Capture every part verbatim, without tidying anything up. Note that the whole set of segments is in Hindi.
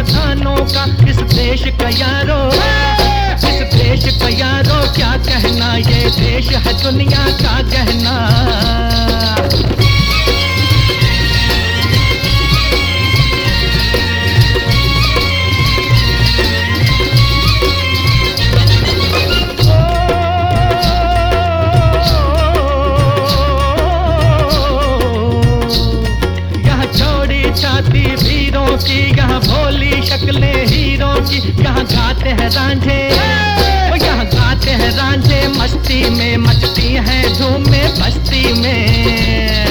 प्रधानों का इस देश का यारो, इस देश का यारो क्या कहना, ये देश है दुनिया का गहना। छाती वीरों की, यहाँ भोली शक्लें हीरों की, यहाँ गाते हैं रांझे, यहाँ गाते हैं रांझे मस्ती में, मचती हैं धूमें बस्ती में।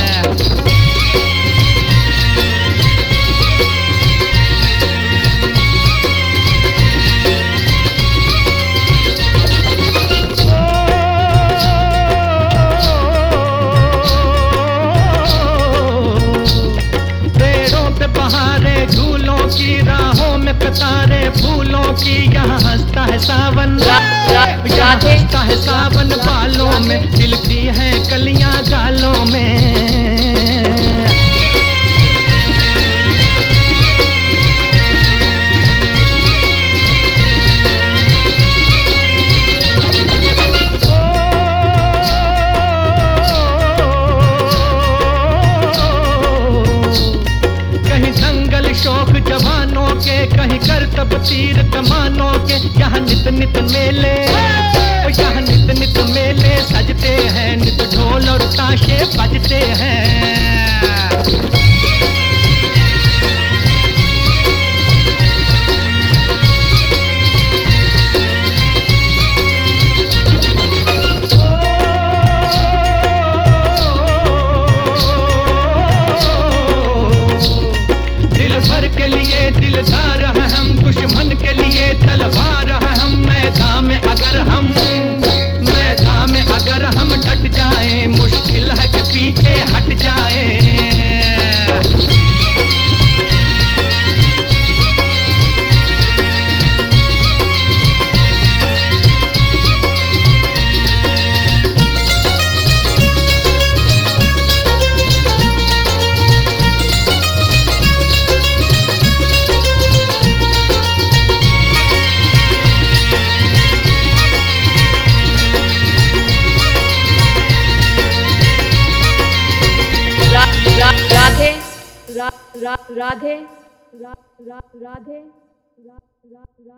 झूलों की राहों में कतारे फूलों की, यहाँ हंसता है सावन, यहाँ हंसता है सावन बालों में, खिलती है कलियां गालों में। शौक जवानों के, कहीं करतब तीर कमानों के, यहाँ नित नित मेले, यहाँ नित नित मेले सजते हैं, नित ढोल और ताशे बजते हैं। भर के लिए दिलदार है हम, दुश्मन के लिए तलवार है हम, मैदान में अगर हम मैदान में अगर हम डट जाएं, मुश्किल है कि पीछे हट जाएं। राधे रा, रा, राधे रा, रा, राधे रा, रा, रा